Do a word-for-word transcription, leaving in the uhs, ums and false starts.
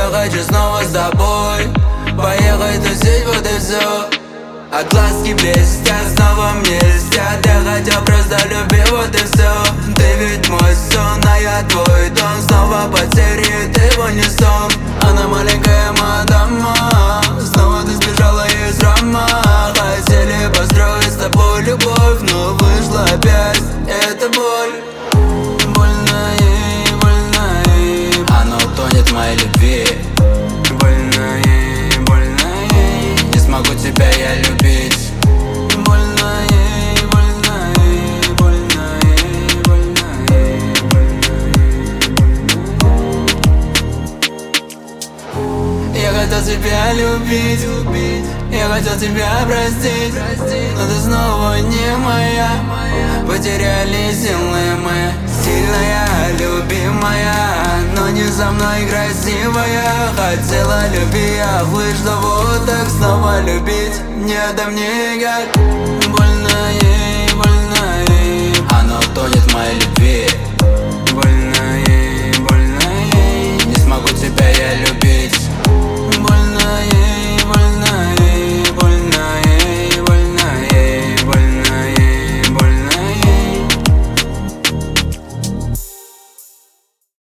Я хочу снова с тобой поехать тусить, вот и все. А глазки блестят, снова мне льстят. Я хотел просто любить, вот и все. Ты ведь мой сон, а я твой дом. Снова потери, ты его не сон. Она маленькая мадама, снова ты сбежала из рома. Хотели построить с тобой любовь, но вышла опять эта боль. Больно ей, больно ей, она утонет в моей любви. Больно ей, больно ей, не смогу тебя я любить. Больно ей, больно ей, больно ей, больно ей, больно ей. Я хотел тебя любить, я хотел тебя простить, но ты снова не моя. Потеряли силы мы, сильная, любимая, но не со мной красивая. Хотела любить, а вышло вот так. Снова любить не до мне никак. Больно ей, больно ей, она утонет в моей любви.